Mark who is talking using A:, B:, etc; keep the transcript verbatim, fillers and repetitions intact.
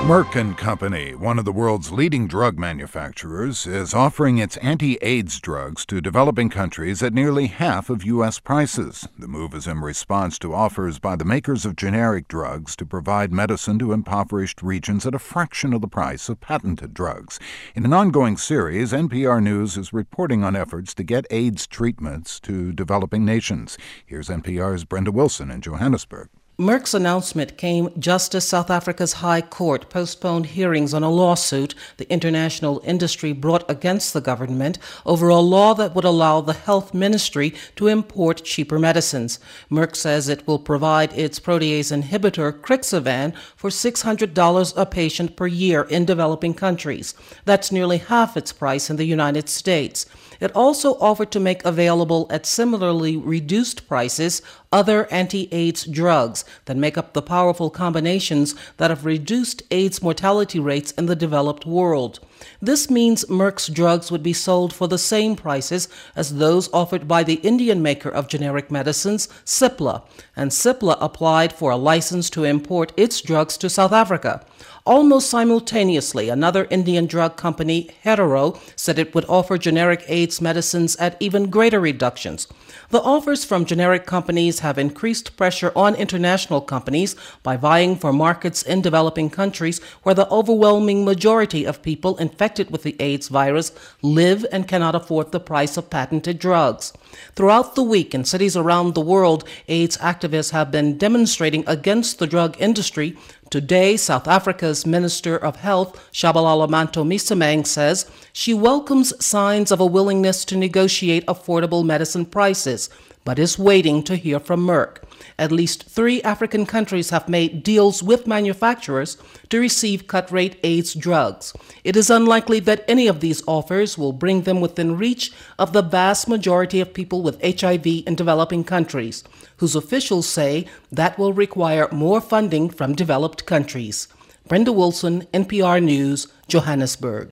A: Merck and Company, one of the world's leading drug manufacturers, is offering its anti-AIDS drugs to developing countries at nearly half of U S prices. The move is in response to offers by the makers of generic drugs to provide medicine to impoverished regions at a fraction of the price of patented drugs. In an ongoing series, N P R News is reporting on efforts to get AIDS treatments to developing nations. Here's N P R's Brenda Wilson in Johannesburg.
B: Merck's announcement came just as South Africa's High Court postponed hearings on a lawsuit the international industry brought against the government over a law that would allow the health ministry to import cheaper medicines. Merck says it will provide its protease inhibitor, Crixivan, for six hundred dollars a patient per year in developing countries. That's nearly half its price in the United States. It also offered to make available at similarly reduced prices other anti-AIDS drugs that make up the powerful combinations that have reduced AIDS mortality rates in the developed world. This means Merck's drugs would be sold for the same prices as those offered by the Indian maker of generic medicines, Cipla, and Cipla applied for a license to import its drugs to South Africa. Almost simultaneously, another Indian drug company, Hetero, said it would offer generic AIDS medicines at even greater reductions. The offers from generic companies have increased pressure on international companies by vying for markets in developing countries where the overwhelming majority of people infected with the AIDS virus live and cannot afford the price of patented drugs. Throughout the week in cities around the world, AIDS activists have been demonstrating against the drug industry. Today, South Africa's Minister of Health, Shabalala Mantomisamang, says she welcomes signs of a willingness to negotiate affordable medicine prices, but is waiting to hear from Merck. At least three African countries have made deals with manufacturers to receive cut-rate AIDS drugs. It is unlikely that any of these offers will bring them within reach of the vast majority of people with H I V in developing countries, whose officials say that will require more funding from developed countries. Brenda Wilson, N P R News, Johannesburg.